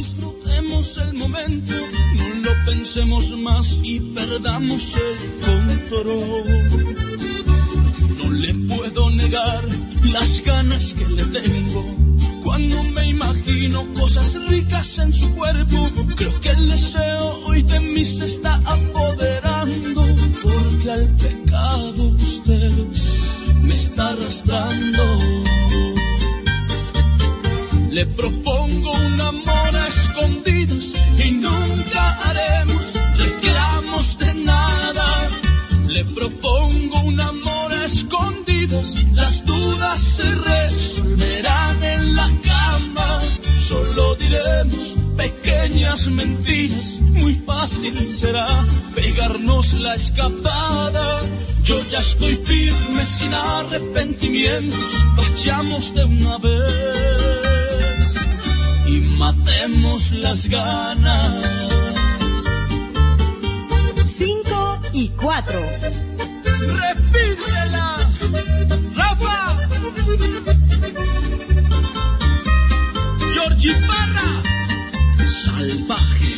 disfrutemos el momento, no lo pensemos más y perdamos el control. No le puedo negar las ganas que le tengo cuando me imagino cosas ricas en su cuerpo. Creo que el deseo hoy de mí se está apoderando, porque al pecado usted me está arrastrando. Le propongo un amor a escondidas y nunca haremos reclamos de nada. Le propongo un amor a escondidas, las dudas se resolverán en la cama. Solo diremos pequeñas mentiras, muy fácil será pegarnos la escapada. Yo ya estoy firme sin arrepentimientos, vayamos de una vez y matemos las ganas. 5 y 4. Repítela, Rafa. Georgie Parra, salvaje.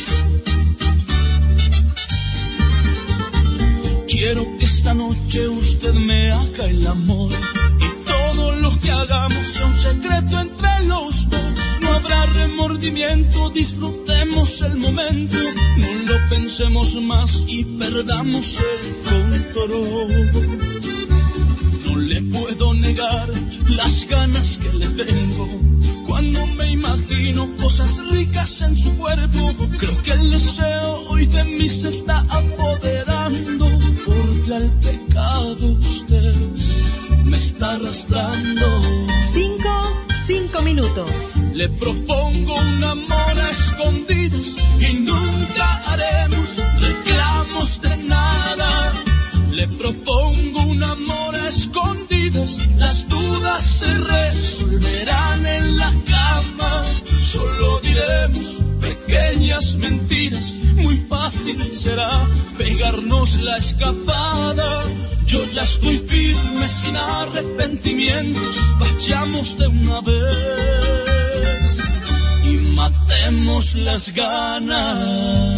Quiero que esta noche usted me haga el amor y todo lo que hagamos sea un secreto entre los dos. No habrá remordimiento, disfrutemos el momento, no lo pensemos más y perdamos el control. No le puedo negar las ganas que le tengo cuando me imagino cosas ricas en su cuerpo. Creo que el deseo hoy de mí se está apoderando, porque al pecado usted me está arrastrando. 5 minutos. Le propongo un amor a escondidas y nunca haremos reclamos de nada. Le propongo un amor a escondidas, las dudas se resolverán en la cama. Solo diremos pequeñas mentiras, muy fácil será pegarnos la escapada. Yo ya estoy firme sin arrepentimientos, vayamos de una vez y matemos las ganas.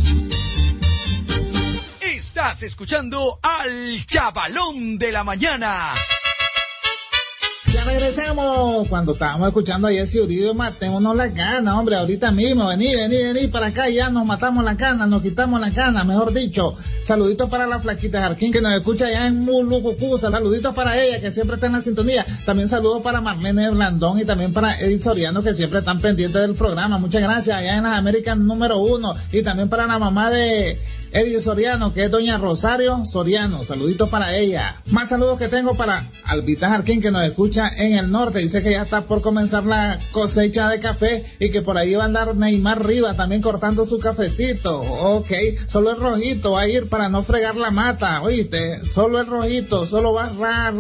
Estás escuchando al Chavalón de la Mañana. Ya regresamos. Cuando estábamos escuchando a Jesse Uribe, matémonos las ganas, hombre, ahorita mismo, vení para acá, ya nos matamos las ganas, nos quitamos las ganas, mejor dicho. Saluditos para la flaquita Jarquín que nos escucha allá en Mulucucusa, saluditos para ella que siempre está en la sintonía. También saludos para Marlene Blandón y también para Edith Soriano que siempre están pendientes del programa. Muchas gracias, allá en las Américas número 1, y también para la mamá de Edith Soriano, que es doña Rosario Soriano, saluditos para ella. Más saludos que tengo para Albita Jarquín que nos escucha en el norte, dice que ya está por comenzar la cosecha de café y que por ahí va a andar Neymar Rivas también cortando su cafecito. Ok, solo el rojito va a ir para no fregar la mata, oíste, solo el rojito, solo va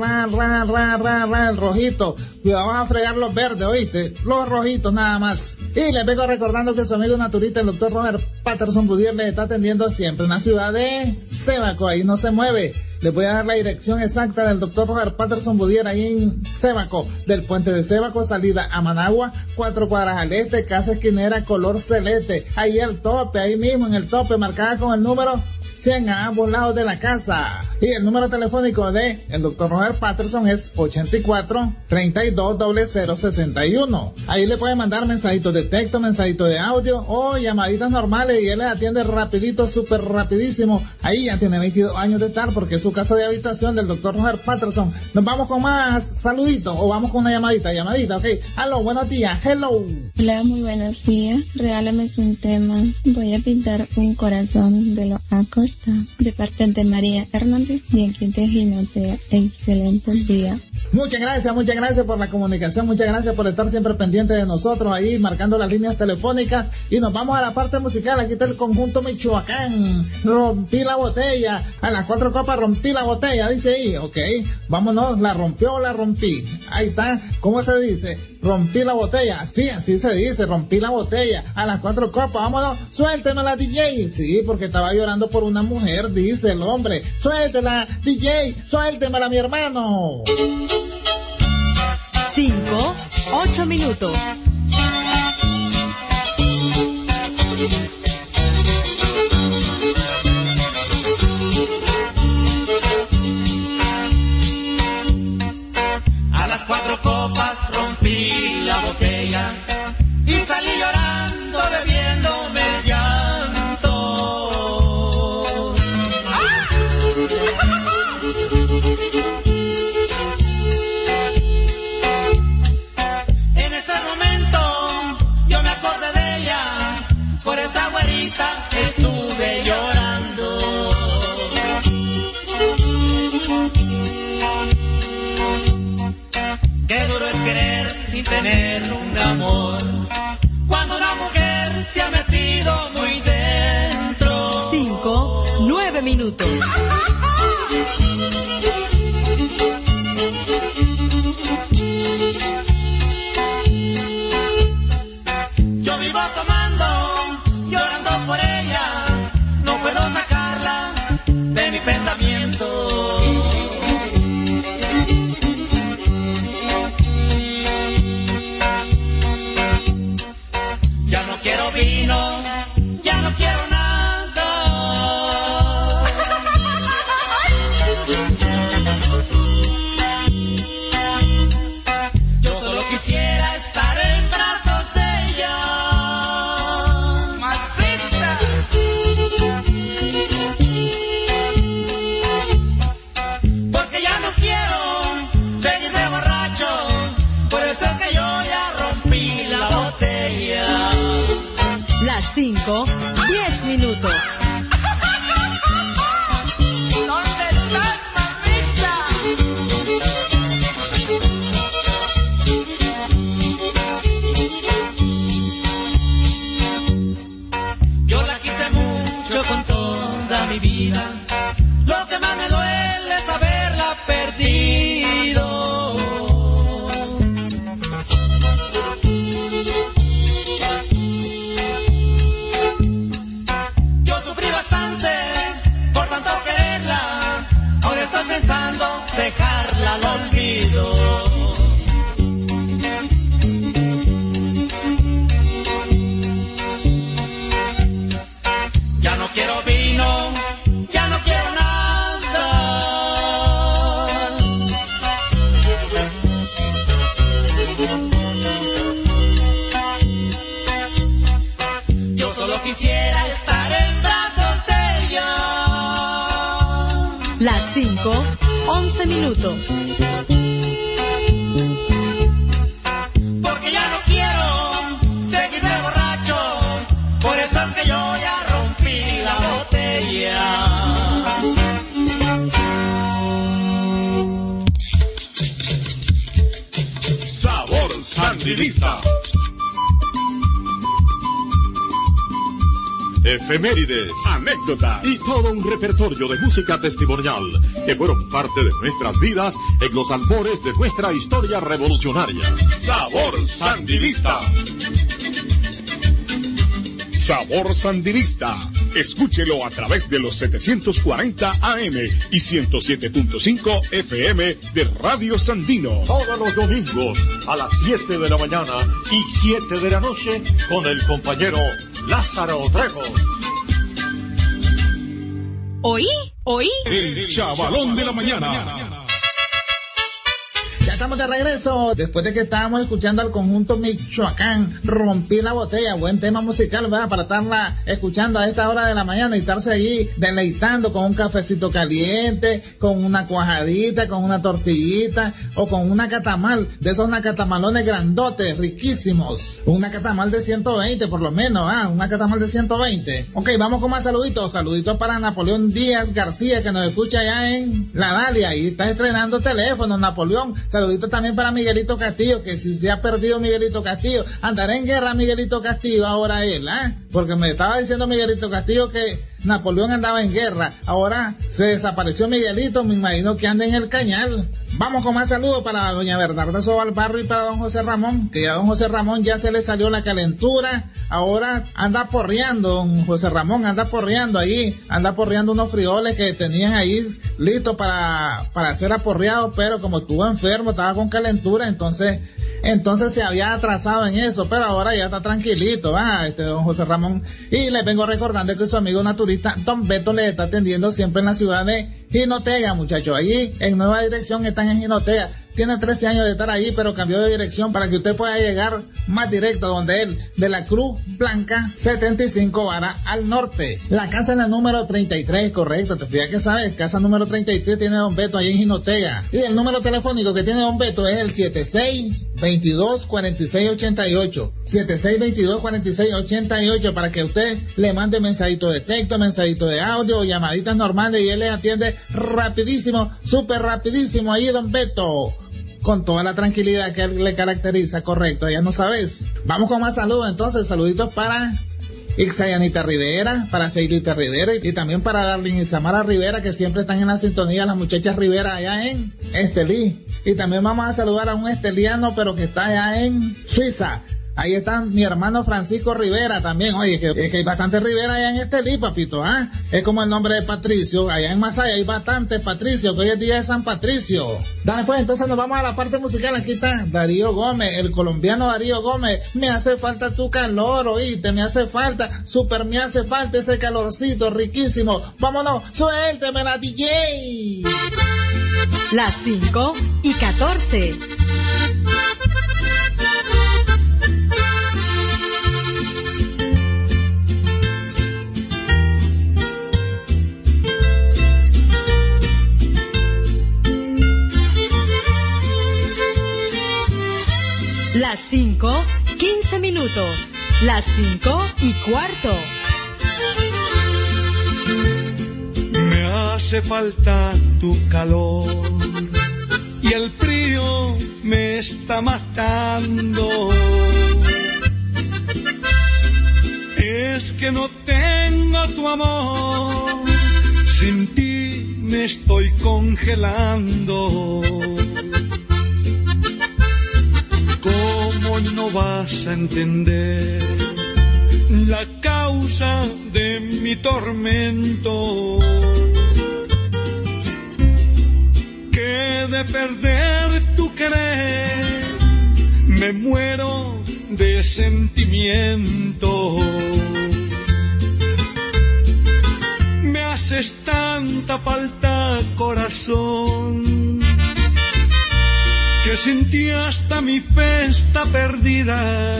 el rojito, cuidado, vas a fregar los verdes, oíste, los rojitos nada más. Y les vengo recordando que su amigo naturista, el doctor Roger Patterson Budier, le está atendiendo siempre en la ciudad de Sébaco, ahí no se mueve. Les voy a dar la dirección exacta del doctor Roger Patterson Budier ahí en Sébaco, del puente de Sébaco, salida a Managua, 4 cuadras al este, casa esquinera color celeste, ahí el tope, ahí mismo en el tope, marcada con el número 100 a ambos lados de la casa. Y el número telefónico de el doctor Roger Patterson es 84-320061. Ahí le puede mandar mensajitos de texto, mensajitos de audio o llamaditas normales y él les atiende rapidito, súper rapidísimo. Ahí ya tiene 22 años de estar porque es su casa de habitación del doctor Roger Patterson. Nos vamos con más saluditos o vamos con una llamadita, ok. Aló, buenos días, hello. Hola, muy buenos días. Regálame un tema. Voy a pintar un corazón de los Acosta de parte de María Hernández y en quien te ginotea. Excelente día. Muchas gracias por la comunicación, muchas gracias por estar siempre pendiente de nosotros ahí, marcando las líneas telefónicas, y nos vamos a la parte musical. Aquí está el conjunto Michoacán, rompí la botella, a las 4 copas rompí la botella, dice ahí, ok, vámonos, la rompió o la rompí, ahí está, ¿cómo se dice? Rompí la botella, sí, así se dice, rompí la botella, a las 4 copas, vámonos, suéltemela DJ, sí, porque estaba llorando por una mujer, dice el hombre, suéltela DJ, suéltemela mi hermano. 5, 8 minutos. Las 5, 10 minutos. ¿Dónde estás, mamita? Yo la quise mucho con toda mi vida. Lo que más me duele es haberla perdido. Yo sufrí bastante por tanto quererla. Ahora estoy pensando dejarla al olvido. Ya no quiero vino, ya no quiero nada. Yo solo quisiera estar en brazos de ella. Las 5, 11 minutos. Porque ya no quiero seguirme borracho. Por eso es que yo ya rompí la botella. Sabor Sandinista. Efemérides, anécdotas y todo un repertorio de música testimonial que fueron parte de nuestras vidas en los albores de nuestra historia revolucionaria. Sabor Sandinista. Sabor Sandinista. Escúchelo a través de los 740 AM y 107.5 FM de Radio Sandino. Todos los domingos a las 7 de la mañana y 7 de la noche con el compañero Lázaro Trejo. ¿Oí? El Chavalón de la Mañana. Ya estamos de regreso, después de que estábamos escuchando al conjunto Michoacán, Rompí la Botella, buen tema musical, ¿verdad? Para estarla escuchando a esta hora de la mañana y estarse allí deleitando con un cafecito caliente, con una cuajadita, con una tortillita o con una catamal, de esos nacatamalones grandotes, riquísimos. Una catamal de 120 por lo menos, una catamal de 120. Ok, vamos con más saluditos. Saluditos para Napoleón Díaz García, que nos escucha allá en La Dalia y está estrenando teléfono, Napoleón. Saluditos también para Miguelito Castillo, que si se ha perdido Miguelito Castillo, andará en guerra Miguelito Castillo ahora él, porque me estaba diciendo Miguelito Castillo que Napoleón andaba en guerra, ahora se desapareció Miguelito, me imagino que anda en el Cañal. Vamos con más saludos para doña Bernarda Sobalbarro y para don José Ramón, que ya don José Ramón ya se le salió la calentura, ahora anda porreando, don José Ramón anda porreando ahí, anda porreando unos frijoles que tenían ahí listos para ser aporreados, pero como estuvo enfermo, estaba con calentura, entonces se había atrasado en eso, pero ahora ya está tranquilito, don José Ramón. Y les vengo recordando que su amigo naturista Don Beto le está atendiendo siempre en la ciudad de Jinotega, muchachos. Allí en nueva dirección están en Jinotega. Tiene 13 años de estar ahí, pero cambió de dirección para que usted pueda llegar más directo donde él, de la Cruz Blanca 75 vara al norte. La casa en el número 33, correcto, te fijas que sabes, casa número 33 tiene Don Beto ahí en Jinotega. Y el número telefónico que tiene Don Beto es el 7622-4688. 7622-4688 para que usted le mande mensajito de texto, mensajito de audio o llamaditas normales y él le atiende rapidísimo, súper rapidísimo ahí, Don Beto. Con toda la tranquilidad que le caracteriza, correcto, ya no sabes. Vamos con más saludos entonces, saluditos para Ixayanita Rivera, para Seilita Rivera y también para Darlene y Samara Rivera, que siempre están en la sintonía, las muchachas Rivera allá en Estelí. Y también vamos a saludar a un esteliano, pero que está allá en Suiza. Ahí está mi hermano Francisco Rivera también. Oye, que hay bastante Rivera allá en Estelí, papito, Es como el nombre de Patricio. Allá en Masaya hay bastantes Patricio, que hoy es día de San Patricio. Dale pues, entonces nos vamos a la parte musical. Aquí está Darío Gómez, el colombiano Darío Gómez. Me hace falta tu calor, oíste, me hace falta ese calorcito riquísimo. Vámonos, suélteme la DJ. Las 5 y 14. Las 5, 15 minutos. Las 5:15. Me hace falta tu calor y el frío me está matando. Es que no tengo tu amor, sin ti me estoy congelando. ¿Cómo no vas a entender la causa de mi tormento? Que de perder tu querer me muero de sentimiento. Me haces tanta falta, corazón, que sin ti hasta mi fe está perdida.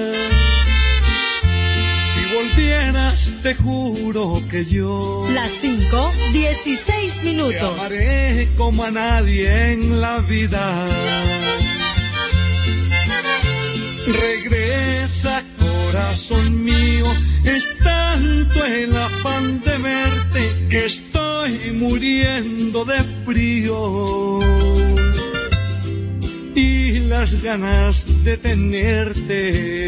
Si volvieras, te juro que yo... Las 5:16. Te amaré como a nadie en la vida. Regresa, corazón mío, es tanto el afán de verte que estoy muriendo de frío. Y las ganas de tenerte.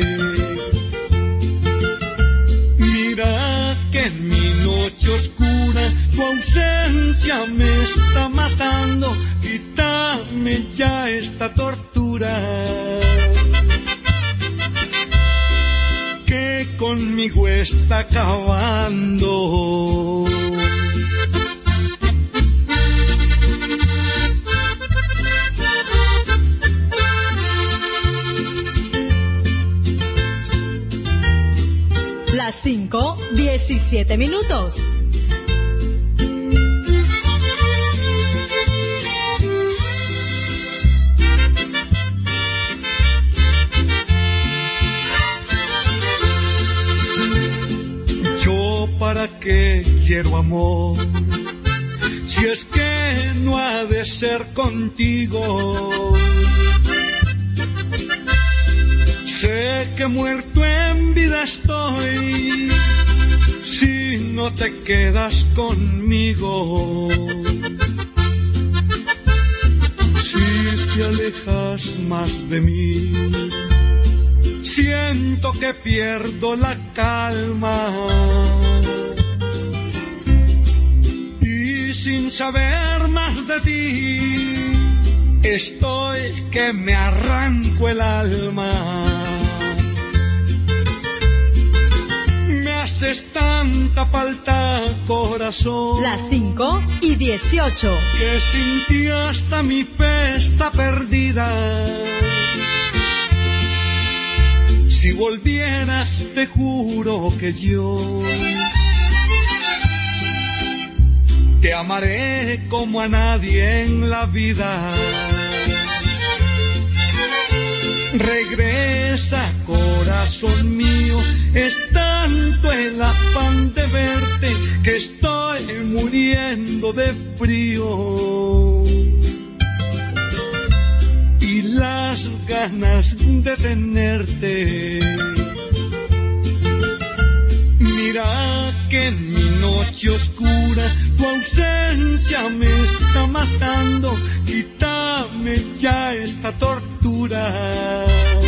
Mira que en mi noche oscura tu ausencia me está matando. Quítame ya esta tortura que conmigo está acabando. Las 5:17. Yo para qué quiero amor, si es que no ha de ser contigo. Sé que muerto en vida estoy si no te quedas conmigo. Si te alejas más de mí, siento que pierdo la calma. Y sin saber más de ti, estoy que me arranco el alma. Me haces tanta falta, corazón. Las 5:18. Que sin ti hasta mi fe está perdida. Si volvieras, te juro que yo te amaré como a nadie en la vida. Regresa, corazón mío, es tanto el afán de verte que estoy muriendo de frío. Y las ganas de tenerte. Mira que en mi noche oscura tu ausencia me está matando. Quítame ya esta tortura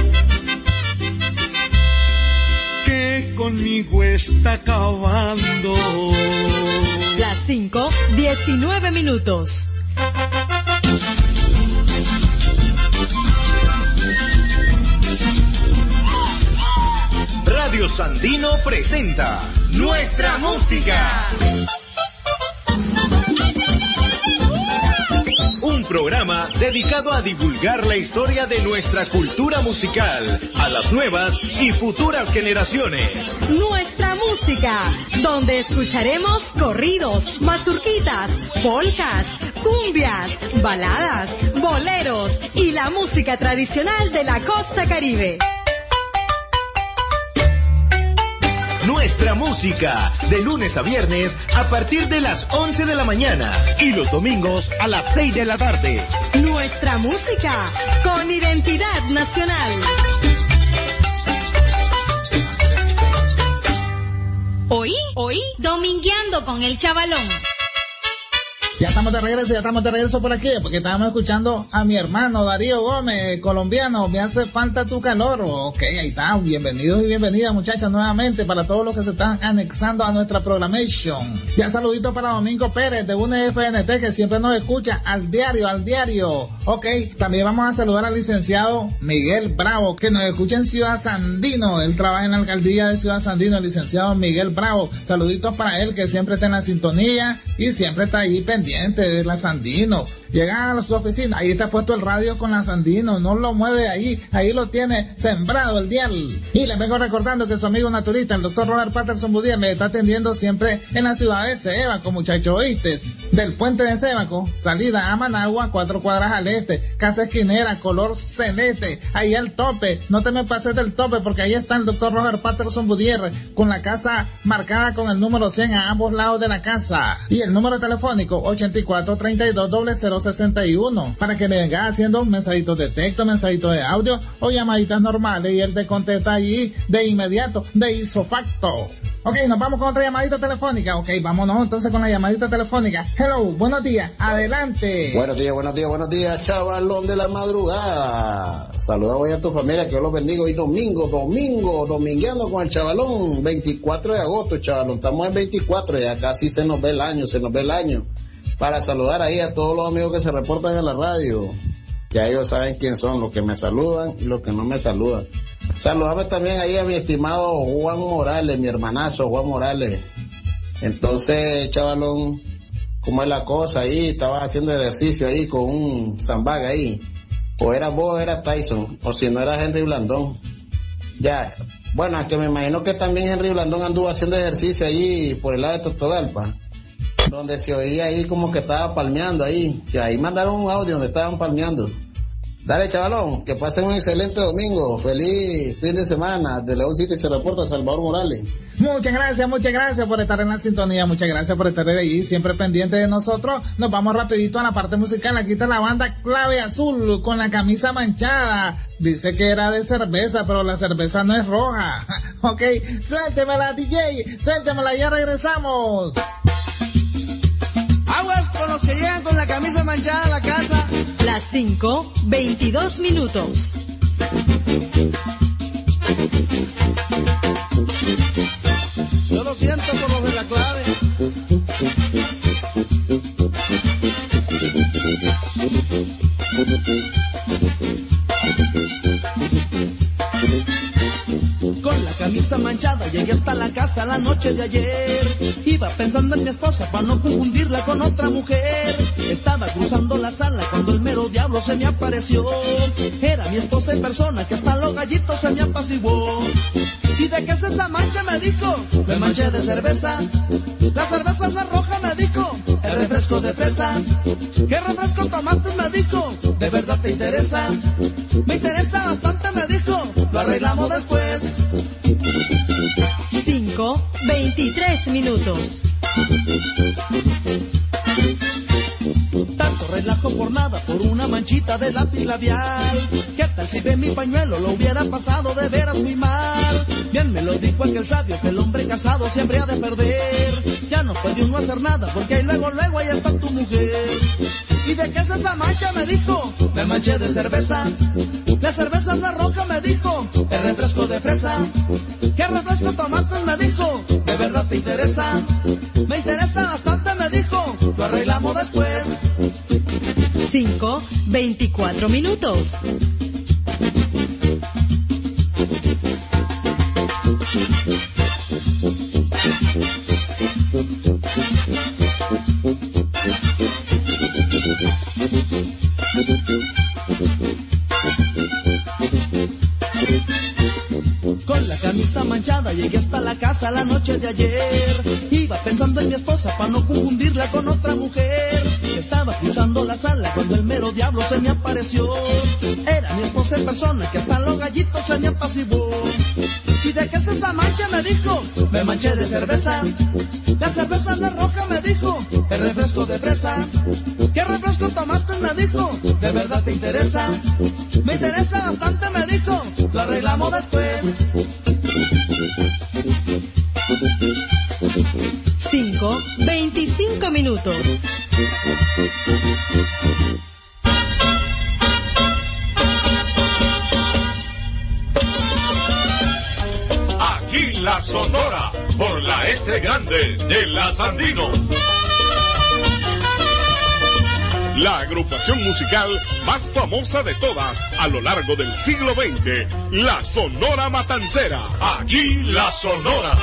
que conmigo está acabando. Las 5:19. Radio Sandino presenta Nuestra Música. Un programa dedicado a divulgar la historia de nuestra cultura musical a las nuevas y futuras generaciones. Nuestra Música, donde escucharemos corridos, mazurquitas, polcas, cumbias, baladas, boleros y la música tradicional de la costa caribe. Nuestra Música, de lunes a viernes a partir de las 11 de la mañana y los domingos a las 6 de la tarde. Nuestra Música, con identidad nacional. Oí, domingueando con el chavalón. Ya estamos de regreso por aquí, porque estábamos escuchando a mi hermano Darío Gómez, colombiano, me hace falta tu calor. Ok, ahí está, bienvenidos y bienvenidas muchachas nuevamente para todos los que se están anexando a nuestra programación. Ya saludito para Domingo Pérez de UNFNT, que siempre nos escucha al diario. Ok, también vamos a saludar al licenciado Miguel Bravo, que nos escucha en Ciudad Sandino. Él trabaja en la alcaldía de Ciudad Sandino, el licenciado Miguel Bravo. Saluditos para él, que siempre está en la sintonía y siempre está ahí pendiente de la Sandino. Llega a su oficina, ahí está puesto el radio con la Sandino, no lo mueve ahí lo tiene sembrado el dial. Y les vengo recordando que su amigo naturista, el doctor Robert Patterson Budier, le está atendiendo siempre en la ciudad de Cebaco, muchachos, ¿oíste? Del puente de Cebaco, salida a Managua, 4 cuadras al este, casa esquinera, color celeste, ahí al tope, no te me pases del tope, porque ahí está el doctor Robert Patterson Budier, con la casa marcada con el número 100 a ambos lados de la casa. Y el número telefónico, 84320061, para que le venga haciendo mensajitos de texto, mensajitos de audio o llamaditas normales, y él te contesta allí de inmediato, de isofacto. Ok, nos vamos con otra llamadita telefónica. Ok, vámonos entonces con la llamadita telefónica. Hello, buenos días, adelante. Buenos días, chavalón de la madrugada. Saluda hoy a tu familia, que Dios los bendiga. Hoy domingueando con el chavalón, 24 de agosto, chavalón. Estamos en 24, ya casi se nos ve el año. Para saludar ahí a todos los amigos que se reportan en la radio. Ya ellos saben quién son, los que me saludan y los que no me saludan. Saludame también ahí a mi estimado Juan Morales, mi hermanazo Juan Morales. Entonces, chavalón, ¿cómo es la cosa ahí? Estaba haciendo ejercicio ahí con un sandbag ahí. O era vos o era Tyson, o si no era Henry Blandón. Ya, bueno, es que me imagino que también Henry Blandón anduvo haciendo ejercicio ahí por el lado de Totogalpa, donde se oía ahí como que estaba palmeando ahí. Si ahí mandaron un audio donde estaban palmeando. Dale, chavalón, que pasen un excelente domingo, feliz fin de semana. De León City se reporta Salvador Morales. Muchas gracias por estar en la sintonía, muchas gracias por estar ahí, siempre pendiente de nosotros. Nos vamos rapidito a la parte musical. Aquí está la banda Clave Azul con la camisa manchada. Dice que era de cerveza, pero la cerveza no es roja. Ok, suéltemela, DJ, suéltemela, ya regresamos. Aguas con los que llegan con la camisa manchada a la casa. Las 5:22. Yo lo siento por los de la clave. Con la camisa manchada llegué hasta la casa la noche de ayer. Iba pensando en mi esposa para no confundirla con otra mujer. Estaba cruzando la sala cuando el mero diablo se me apareció. Era mi esposa en persona, que hasta los gallitos se me apaciguó. ¿Y de qué es esa mancha? Me dijo. Me manché de cerveza. La cerveza no es roja, me dijo. El refresco de fresa. ¿Qué refresco tomaste? Me dijo. ¿De verdad te interesa? Me interesa bastante, me dijo. Lo arreglamos después. 5:23. Tanto relajo por nada, por una manchita de lápiz labial. ¿Qué tal si de mi pañuelo lo hubiera pasado de veras muy mal? Bien me lo dijo aquel sabio, que el hombre casado siempre ha de perder. Ya no puede uno hacer nada, porque ahí luego ahí está tu mujer. ¿Y de qué es esa mancha? Me dijo. Me manché de cerveza. La cerveza no es roja, me dijo. El refresco de fresa. ¿Qué refresco tomaste? Me dijo. ¿De verdad te interesa? Me interesa bastante, me dijo. Lo arreglamos después. 5:24. Con la camisa manchada llegué hasta la casa la noche de ayer. Iba pensando en mi esposa para no confundirla con otra mujer. Estaba cruzando la sala cuando el mero diablo se me apareció. Era mi esposa en persona, que hasta los gallitos se me apaciguó. ¿Y de qué es esa mancha? Me dijo. Me manché de cerveza. La cerveza no es roja, me dijo. El refresco de fresa. ¿Qué refresco tomaste? Me dijo. ¿De verdad te interesa? Me interesa bastante, me dijo. Lo arreglamos después. S Grande de la Sandino. La agrupación musical más famosa de todas a lo largo del siglo XX, la Sonora Matancera. Aquí la Sonora.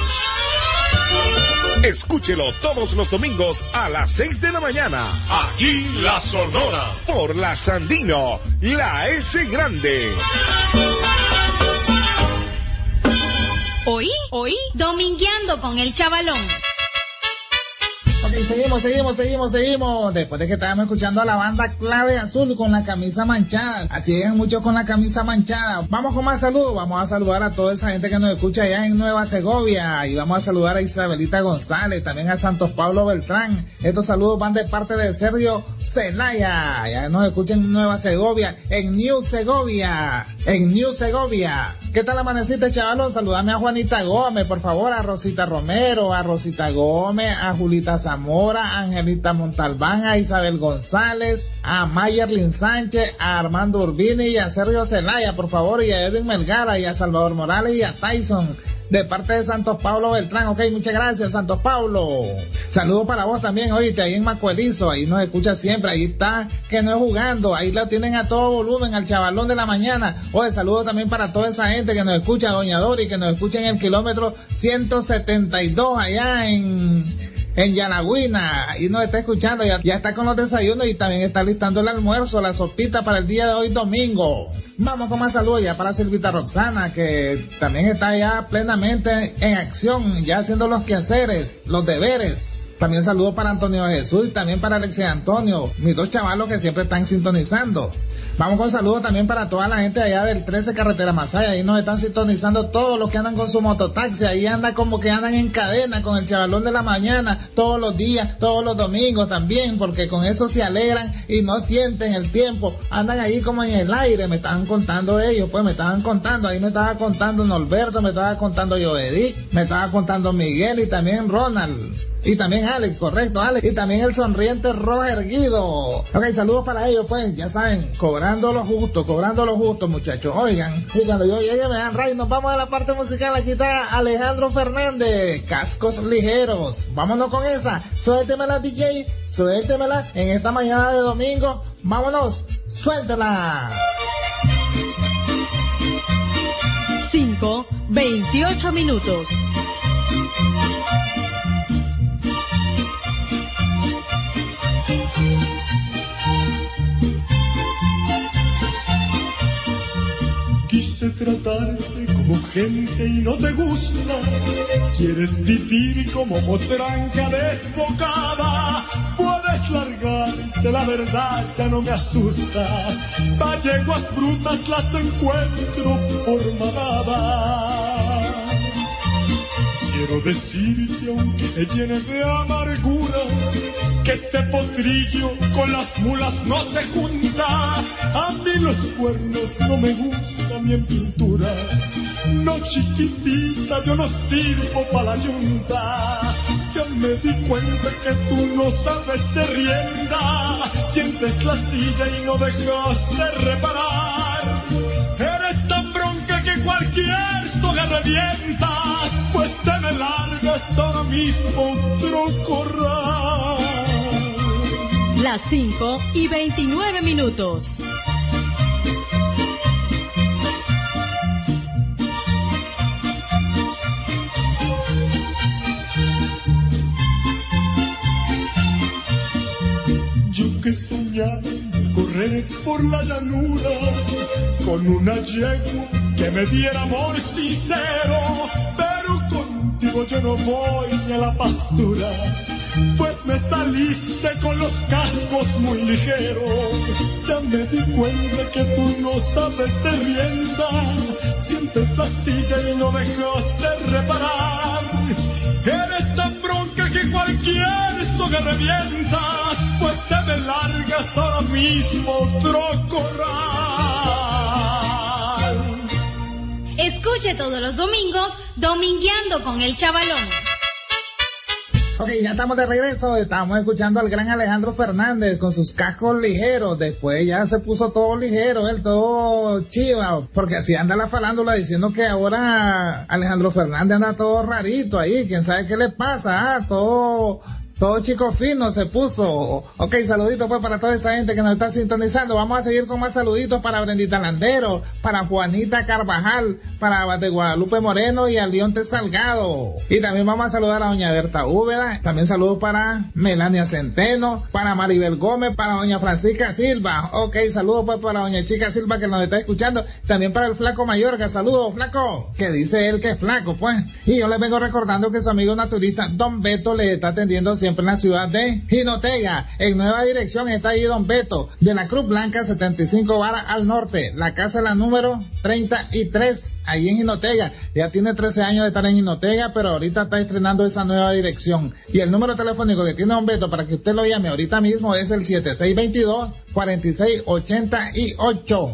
Escúchelo todos los domingos a las 6 de la mañana. Aquí la Sonora. Por la Sandino, la S Grande. Hoy, domingueando con el Chavalón. Ok, seguimos. Después de que estábamos escuchando a la banda Clave Azul con la camisa manchada. Así llegan muchos con la camisa manchada. Vamos con más saludos. Vamos a saludar a toda esa gente que nos escucha allá en Nueva Segovia. Y vamos a saludar a Isabelita González, también a Santos Pablo Beltrán. Estos saludos van de parte de Sergio Zelaya. Ya nos escuchan en Nueva Segovia, en New Segovia. ¿Qué tal amaneciste, chavalón? Saludame a Juanita Gómez, por favor, a Rosita Romero, a Rosita Gómez, a Julita Zamora, a Angelita Montalbán, a Isabel González, a Mayerlin Sánchez, a Armando Urbini y a Sergio Zelaya, por favor, y a Edwin Melgara, y a Salvador Morales y a Tyson, de parte de Santos Pablo Beltrán. Ok, muchas gracias, Santos Pablo. Saludos para vos también, oíste, ahí en Macuelizo, ahí nos escucha siempre, ahí está, que no es jugando, ahí lo tienen a todo volumen, al Chavalón de la mañana. Oye, saludos también para toda esa gente que nos escucha, Doña Dori, que nos escucha en el kilómetro 172, allá en Yanagüina, y nos está escuchando, ya está con los desayunos y también está listando el almuerzo, la sopita para el día de hoy domingo. Vamos con más saludos ya para Silvita Roxana, que también está ya plenamente en acción, ya haciendo los quehaceres, los deberes. También saludos para Antonio Jesús y también para Alexis Antonio, mis dos chavalos que siempre están sintonizando. Vamos con saludos también para toda la gente allá del 13 Carretera Masaya, ahí nos están sintonizando todos los que andan con su mototaxi, ahí anda como que andan en cadena con el Chavalón de la mañana, todos los días, todos los domingos también, porque con eso se alegran y no sienten el tiempo, andan ahí como en el aire, me estaban contando ellos, pues me estaban contando, ahí me estaba contando Norberto, me estaba contando Joedí, me estaba contando Miguel y también Ronald. Y también Alex, correcto, Alex. Y también el sonriente Roger Guido. Ok, saludos para ellos, pues, ya saben, cobrando lo justo, muchachos. Oigan, y cuando yo llegue me dan ray, nos vamos a la parte musical. Aquí está Alejandro Fernández, Cascos Ligeros. Vámonos con esa. Suéltemela, DJ, suéltemela en esta mañana de domingo. Vámonos, suéltela. 5:28 minutos. Quise tratarte como gente y no te gusta. Quieres vivir como motranca desbocada. Puedes largarte, la verdad ya no me asustas. Valleguas brutas las encuentro por manada. Quiero decirte, aunque te llene de amargura, que este potrillo con las mulas no se junta. A mí los cuernos no me gustan ni en pintura. No, chiquitita, yo no sirvo para la yunta. Ya me di cuenta que tú no sabes de rienda. Sientes la silla y no dejas de reparar. Eres tan bronca que cualquier soga revienta. Pues te me largas ahora mismo otro corral. Las 5:29 minutos. Yo que soñaba correr por la llanura con una yegua que me diera amor sincero, pero contigo yo no voy ni a la pastura. Pues me saliste con los cascos muy ligeros. Ya me di cuenta que tú no sabes de rienda. Sientes la silla y no dejas de reparar. Eres tan bronca que cualquier soga revientas. Pues te me largas ahora mismo otro corral. Escuche todos los domingos Domingueando con el Chavalón. Ok, ya estamos de regreso, estamos escuchando al gran Alejandro Fernández con sus cascos ligeros, después ya se puso todo ligero, él todo chiva, porque así anda la farándula diciendo que ahora Alejandro Fernández anda todo rarito ahí, quién sabe qué le pasa, todo chico fino se puso. Ok, saluditos pues para toda esa gente que nos está sintonizando. Vamos a seguir con más saluditos para Brendita Landero, para Juanita Carvajal, para de Guadalupe Moreno y a Leonte Salgado. Y también vamos a saludar a doña Berta Úbeda. También saludos para Melania Centeno, para Maribel Gómez, para doña Francisca Silva. Ok, saludos pues para doña Chica Silva que nos está escuchando. También para el Flaco Mayorga. Saludos, Flaco, que dice él que es flaco pues. Y yo les vengo recordando que su amigo naturista Don Beto le está atendiendo siempre en la ciudad de Jinotega. En nueva dirección está ahí Don Beto, de la Cruz Blanca 75 varas al norte, la casa la número 33, ahí en Jinotega. Ya tiene 13 años de estar en Jinotega, pero ahorita está estrenando esa nueva dirección. Y el número telefónico que tiene Don Beto para que usted lo llame ahorita mismo es el 7622-4688.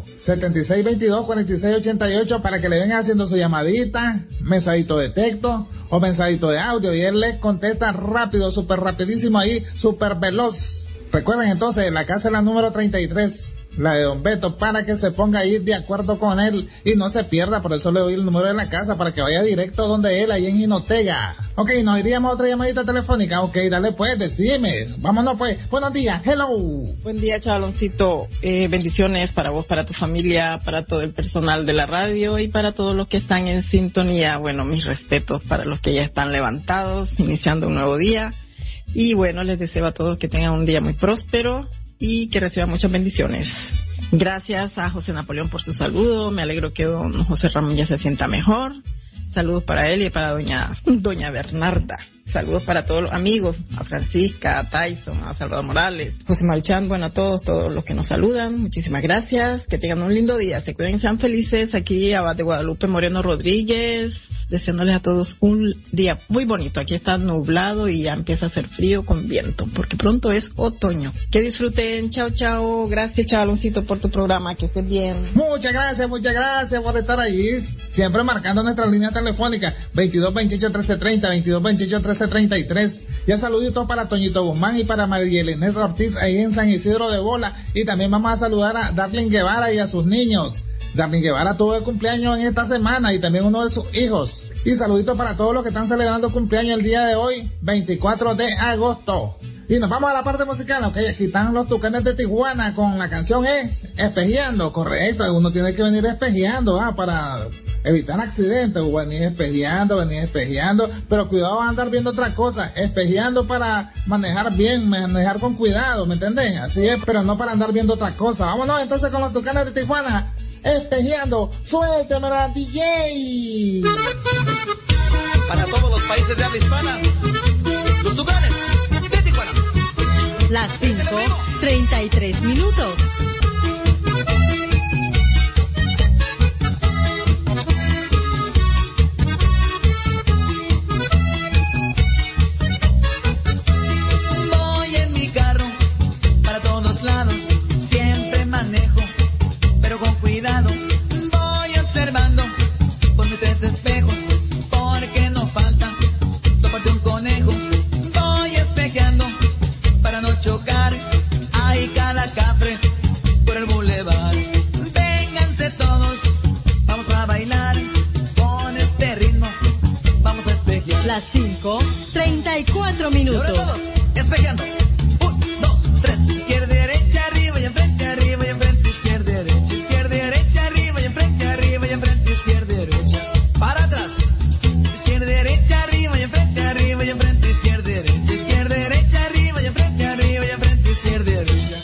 7622-4688 para que le vengan haciendo su llamadita, mensajito de texto o mensajito de audio y él le contesta rápido, súper rapidísimo ahí, súper veloz. Recuerden entonces, la casa es la número 33, la de Don Beto, para que se ponga ahí de acuerdo con él y no se pierda. Por eso le doy el número de la casa para que vaya directo donde él, ahí en Jinotega. Ok, nos iríamos a otra llamadita telefónica. Ok, dale pues, decime, vámonos pues. Buenos días, hello. Buen día, Chavaloncito. Bendiciones para vos, para tu familia, para todo el personal de la radio y para todos los que están en sintonía. Bueno, mis respetos para los que ya están levantados, iniciando un nuevo día. Y bueno, les deseo a todos que tengan un día muy próspero y que reciban muchas bendiciones. Gracias a José Napoleón por su saludo. Me alegro que don José Ramón ya se sienta mejor. Saludos para él y para doña Bernarda. Saludos para todos los amigos, a Francisca, a Tyson, a Salvador Morales, José Marchán, bueno, a todos los que nos saludan. Muchísimas gracias, que tengan un lindo día, se cuiden y sean felices. Aquí a de Guadalupe Moreno Rodríguez, deseándoles a todos un día muy bonito. Aquí está nublado y ya empieza a hacer frío con viento, porque pronto es otoño. Que disfruten, chao, chao. Gracias, Chavaloncito, por tu programa, que estés bien. Muchas gracias por estar allí, siempre marcando nuestra línea telefónica 2228-1330, 2228-1333. Ya saluditos para Toñito Guzmán y para María Elena Ortiz ahí en San Isidro de Bola. Y también vamos a saludar a Darlene Guevara y a sus niños. Darlene Guevara tuvo el cumpleaños en esta semana y también uno de sus hijos. Y saluditos para todos los que están celebrando cumpleaños el día de hoy, 24 de agosto. Y nos vamos a la parte musical. Ok, aquí están los Tucanes de Tijuana con la canción Espejeando. Correcto, uno tiene que venir espejeando para evitar accidentes. Venir espejeando, pero cuidado a andar viendo otra cosa. Espejeando para manejar bien, manejar con cuidado, ¿me entendés? Así es, pero no para andar viendo otra cosa. Vámonos entonces con los Tucanes de Tijuana. Espejeando, suéltemela, DJ. Para todos los países de habla hispana, los Tucanes de Tijuana. Las 5:33 minutos. Voy en mi carro para todos lados, siempre manejo, pero con cuidado. Voy observando por mis 3 espejos, porque no falta toparte un conejo. Voy espejeando para no chocar. Hay cada cafre por el bulevar. Vénganse todos, vamos a bailar con este ritmo. Vamos a espejear. Las 5:34 minutos. Espejeando. 1, 2, 3. Izquierda, derecha, arriba y enfrente, arriba y enfrente, izquierda, derecha, arriba y enfrente, arriba y enfrente, izquierda, derecha. Para atrás. Izquierda, derecha, arriba y enfrente, arriba y enfrente, izquierda, derecha, arriba y enfrente, arriba y enfrente, izquierda, derecha.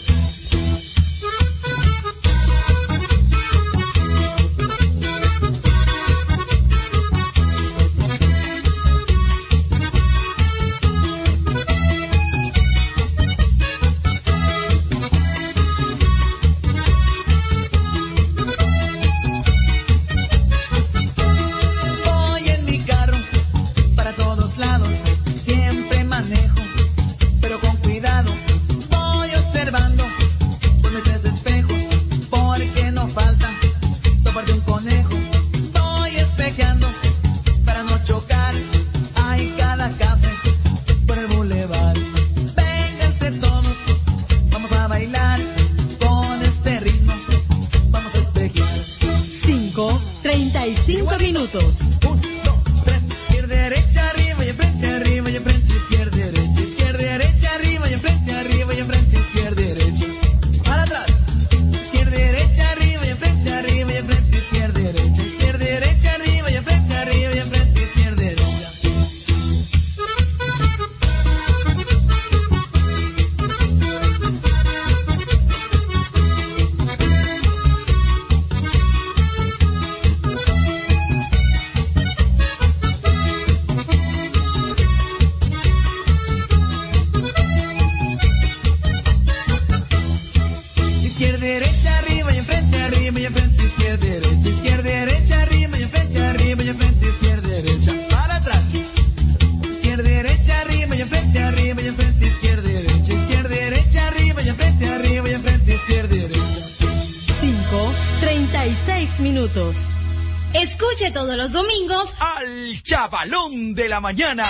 minutos. Escuche todos los domingos al Chavalón de la Mañana.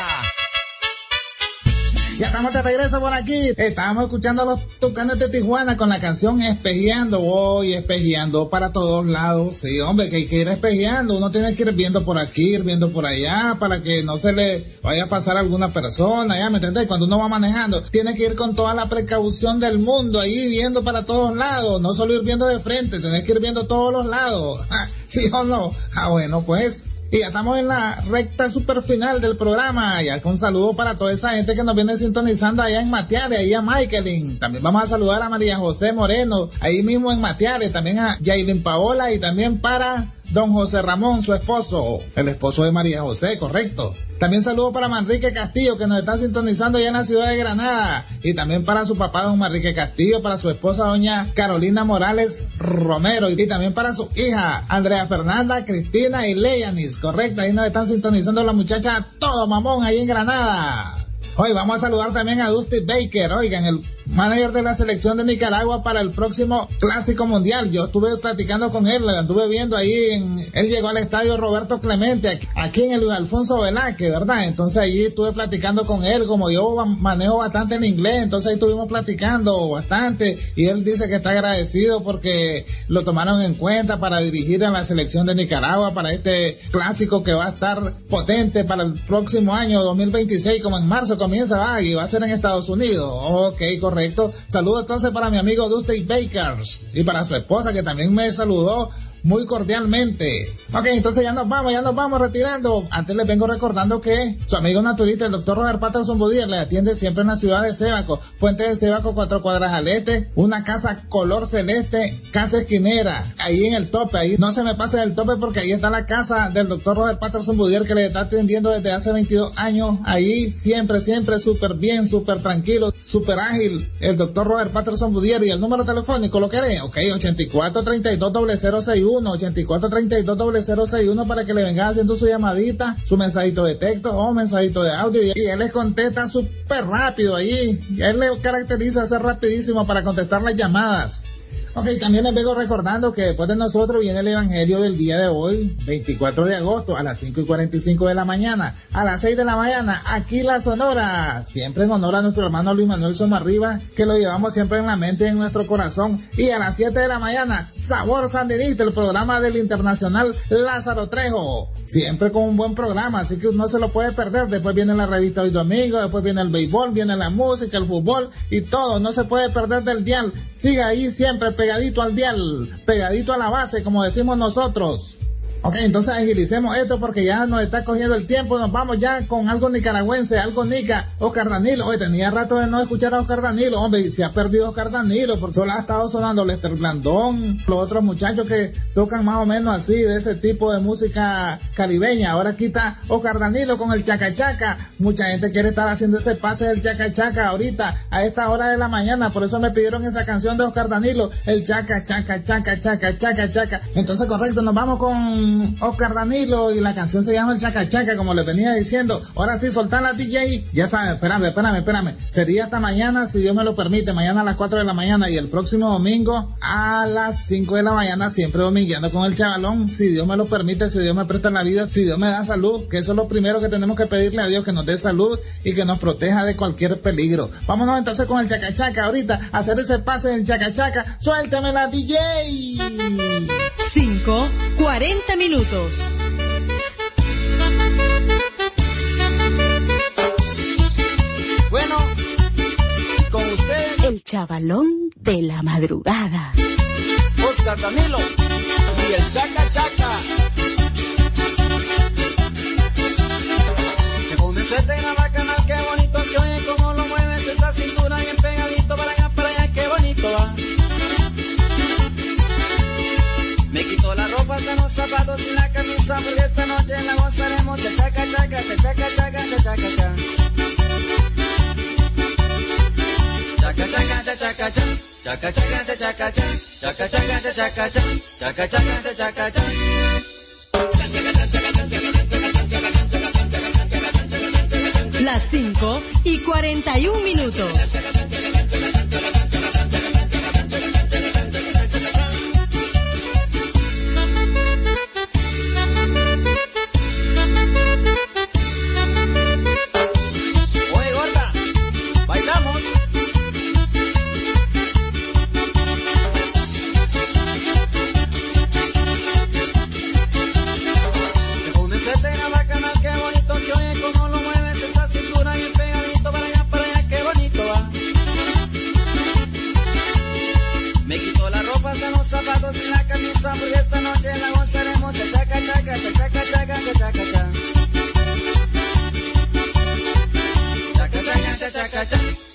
Ya estamos de regreso por aquí. Estábamos escuchando a los Tucanes de Tijuana con la canción Espejeando. Voy espejeando para todos lados. Sí, hombre, que hay que ir espejeando. Uno tiene que ir viendo por aquí, ir viendo por allá, para que no se le vaya a pasar a alguna persona. Ya, ¿me entendés? Cuando uno va manejando, tiene que ir con toda la precaución del mundo, ahí viendo para todos lados. No solo ir viendo de frente, tenés que ir viendo todos los lados. ¿Sí o no? Bueno, pues. Y ya estamos en la recta super final del programa. Ya con saludo para toda esa gente que nos viene sintonizando allá en Matiare, ahí a Michaelin. También vamos a saludar a María José Moreno, ahí mismo en Matiare. También a Yailin Paola y también para don José Ramón, su esposo, el esposo de María José, correcto. También saludo para Manrique Castillo, que nos está sintonizando allá en la ciudad de Granada. Y también para su papá, don Manrique Castillo, para su esposa, doña Carolina Morales Romero. Y también para su hija, Andrea Fernanda, Cristina y Leyanis, correcto. Ahí nos están sintonizando las muchachas, todo mamón, ahí en Granada. Hoy vamos a saludar también a Dusty Baker, oigan, el manager de la selección de Nicaragua para el próximo Clásico Mundial. Yo estuve platicando con él, lo anduve viendo ahí, él llegó al estadio Roberto Clemente, aquí en el Luis Alfonso Velázquez, ¿verdad? Entonces ahí estuve platicando con él, como yo manejo bastante en inglés, entonces ahí estuvimos platicando bastante, y él dice que está agradecido porque lo tomaron en cuenta para dirigir a la selección de Nicaragua para este clásico que va a estar potente para el próximo año 2026, como en marzo comienza, y va a ser en Estados Unidos. Ok, correcto. Saludos entonces para mi amigo Dusty Bakers y para su esposa, que también me saludó muy cordialmente. Ok, entonces ya nos vamos retirando. Antes les vengo recordando que su amigo naturista, el doctor Robert Patterson Budier, le atiende siempre en la ciudad de Sébaco, Puente de Sébaco, 4 cuadras al este, una casa color celeste, casa esquinera, ahí en el tope, ahí no se me pase del tope porque ahí está la casa del doctor Robert Patterson Budier, que le está atendiendo desde hace 22 años, ahí siempre súper bien, súper tranquilo, súper ágil, el doctor Robert Patterson Budier. Y el número telefónico, ¿lo querés? Ok, 8432-0061, 8432-0061, para que le venga haciendo su llamadita, su mensajito de texto o mensajito de audio, y él les contesta súper rápido ahí. Él le caracteriza ser rapidísimo para contestar las llamadas. Ok, también les vengo recordando que después de nosotros viene el evangelio del día de hoy, 24 de agosto, a las 5:45 de la mañana, a las 6 de la mañana, aquí La Sonora, siempre en honor a nuestro hermano Luis Manuel Somarriba, que lo llevamos siempre en la mente y en nuestro corazón. Y a las 7 de la mañana, Sabor Sandinista, el programa del internacional Lázaro Trejo, siempre con un buen programa, así que no se lo puede perder. Después viene la revista Hoy Domingo, después viene el béisbol, viene la música, el fútbol y todo, no se puede perder del dial. Siga ahí siempre pegadito al dial, pegadito a la base, como decimos nosotros. Ok, entonces agilicemos esto porque ya nos está cogiendo el tiempo. Nos vamos ya con algo nicaragüense, algo nica. Oscar Danilo. Oye, tenía rato de no escuchar a Oscar Danilo. Hombre, se ha perdido Oscar Danilo porque solo ha estado sonando Lester Blandón, los otros muchachos que tocan más o menos así, de ese tipo de música caribeña. Ahora aquí está Oscar Danilo con el chaca chaca. Mucha gente quiere estar haciendo ese pase del chaca chaca ahorita, a esta hora de la mañana. Por eso me pidieron esa canción de Oscar Danilo, el chaca chaca chaca chaca chaca chaca. Entonces, correcto, nos vamos con Oscar Danilo y la canción se llama el chaca chaca, como les venía diciendo. Ahora sí, soltar la DJ. Ya saben, espérame. Sería hasta mañana, si Dios me lo permite, mañana a las 4 de la mañana y el próximo domingo a las 5 de la mañana, siempre domingueando con el Chavalón, si Dios me lo permite, si Dios me presta la vida, si Dios me da salud, que eso es lo primero que tenemos que pedirle a Dios, que nos dé salud y que nos proteja de cualquier peligro. Vámonos entonces con el chaca chaca ahorita, a hacer ese pase del chaca chaca. Suéltame la DJ. 5:40 minutos. Bueno, con usted el Chavalón de la madrugada, Oscar Danilo y el chaca chaca. Que con el suerte en la bacana, qué bonito se oye como lo mueves esa cintura bien pegadito para allá, qué bonito va. Me quito la ropa hasta los zapatos y la camisa porque esta noche la gozaremos chachaca chaca chachaca chaca chachaca cha. Chaca chaca chachaca cha, chaca chaca chachaca cha, chaca chaca chachaca cha, chaca chaca chachaca cha. Las 5:41 minutos.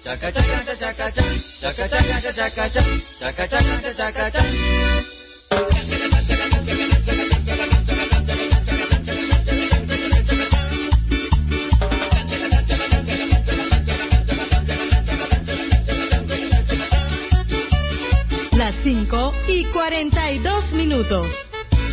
chaca chaca chaca chaca chaca chaca chaca chaca chaca chaca chaca. Las 5:42.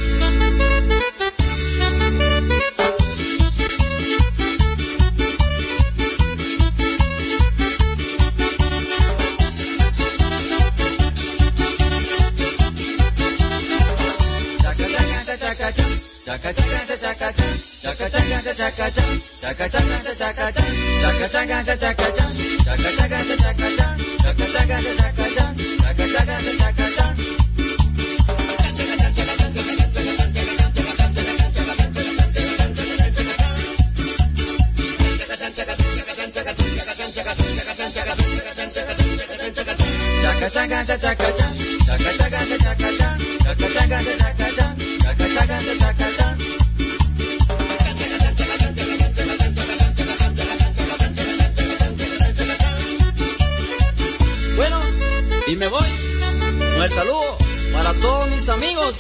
Bueno, y me voy. Un saludo para todos mis amigos.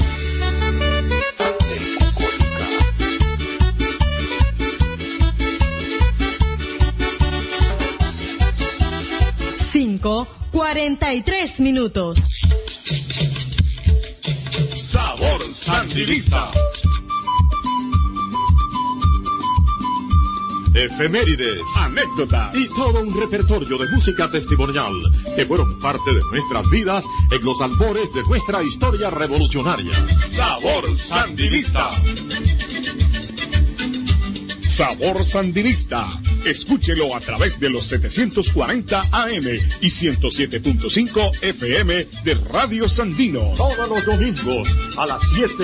Cinco 43 minutos. Sabor Sandinista. Efemérides, anécdotas y todo un repertorio de música testimonial que fueron parte de nuestras vidas en los albores de nuestra historia revolucionaria. Sabor Sandinista. Sabor Sandinista. Escúchelo a través de los 740 AM y 107.5 FM de Radio Sandino. Todos los domingos a las 7.